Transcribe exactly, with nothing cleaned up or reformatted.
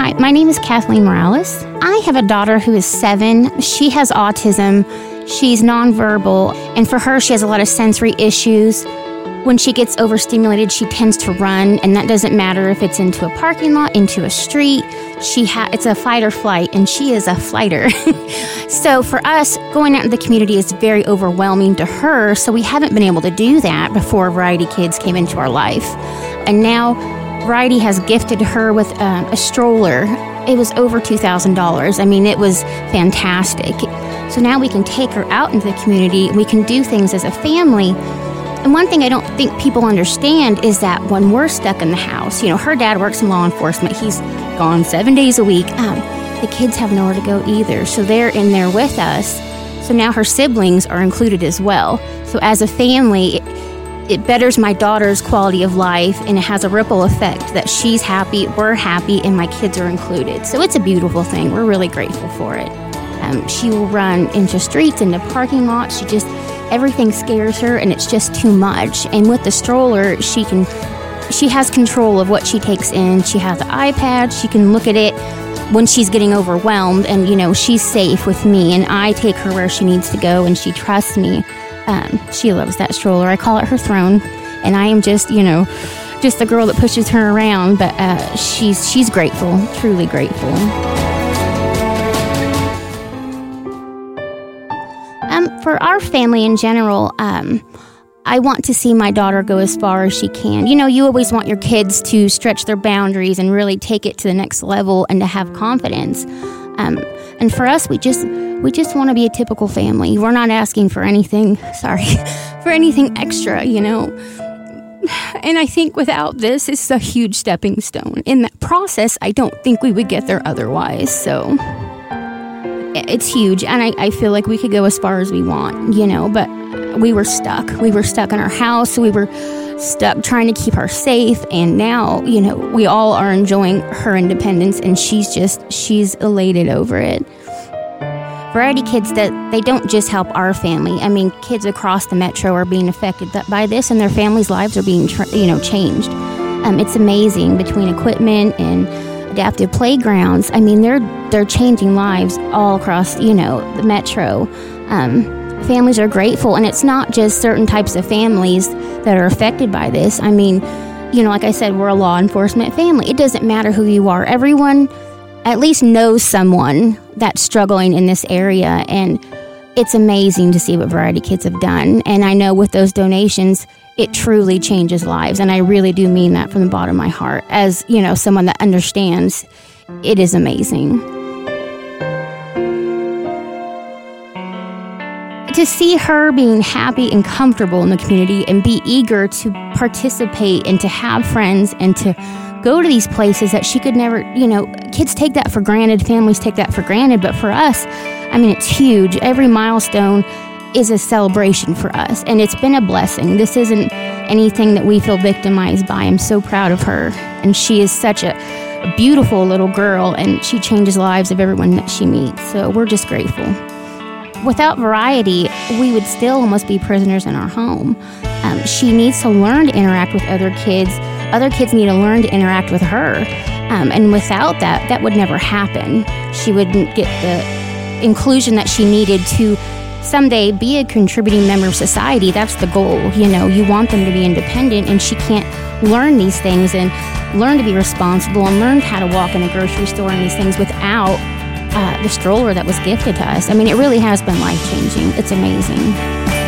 Hi, my name is Kathleen Morales. I have a daughter who is seven. She has autism. She's nonverbal, and for her, she has a lot of sensory issues. When she gets overstimulated, she tends to run, and that doesn't matter if it's into a parking lot, into a street. She ha- It's a fight or flight, and she is a flighter. So for us, going out in the community is very overwhelming to her, so we haven't been able to do that before Variety Kids came into our life. And now Variety has gifted her with um, a stroller. It was over two thousand dollars. I mean, it was fantastic. So now we can take her out into the community. We can do things as a family. And one thing I don't think people understand is that when we're stuck in the house, you know, her dad works in law enforcement. He's gone seven days a week. Um, the kids have nowhere to go either. So they're in there with us. So now her siblings are included as well. So as a family, it, it betters my daughter's quality of life, and it has a ripple effect that she's happy, we're happy, and my kids are included. So it's a beautiful thing. We're really grateful for it. Um, she will run into streets, into parking lots. She just, everything scares her, and it's just too much. And with the stroller, she can, she has control of what she takes in. She has an iPad. She can look at it when she's getting overwhelmed, and, you know, she's safe with me, and I take her where she needs to go, and she trusts me. Um, she loves that stroller. I call it her throne, and I am just, you know, just the girl that pushes her around, but uh, she's she's grateful, truly grateful. Um, for our family in general, um, I want to see my daughter go as far as she can. You know, you always want your kids to stretch their boundaries and really take it to the next level and to have confidence. Um, and for us, we just we just want to be a typical family. We're not asking for anything, sorry, for anything extra, you know. And I think without this, it's a huge stepping stone. In that process, I don't think we would get there otherwise. So it's huge, and I, I feel like we could go as far as we want, you know, but we were stuck. We were stuck in our house. We were stuck trying to keep her safe, and now, you know, we all are enjoying her independence, and she's just, she's elated over it. Variety Kids, that they don't just help our family. I mean, kids across the metro are being affected by this, and their families' lives are being, tra- you know, changed. Um, it's amazing between equipment and adaptive playgrounds. I mean, they're they're changing lives all across, you know, the metro. Um, families are grateful, and it's not just certain types of families that are affected by this. I mean, you know, like I said, we're a law enforcement family. It doesn't matter who you are. Everyone at least knows someone that's struggling in this area, and it's amazing to see what Variety Kids have done. And I know with those donations, it truly changes lives, and I really do mean that from the bottom of my heart. As, you know, someone that understands, it is amazing. To see her being happy and comfortable in the community and be eager to participate and to have friends and to go to these places that she could never, you know, kids take that for granted, families take that for granted, but for us, I mean, it's huge. Every milestone is a celebration for us, and it's been a blessing. This isn't anything that we feel victimized by. I'm so proud of her, and she is such a, a beautiful little girl, and she changes the lives of everyone that she meets, so we're just grateful. Without Variety, we would still almost be prisoners in our home. Um, she needs to learn to interact with other kids. Other kids need to learn to interact with her, um, and without that, that would never happen. She wouldn't get the inclusion that she needed to someday be a contributing member of society. That's the goal. You know, you want them to be independent, and she can't learn these things and learn to be responsible and learn how to walk in a grocery store and these things without uh, the stroller that was gifted to us. I mean, it really has been life-changing. It's amazing.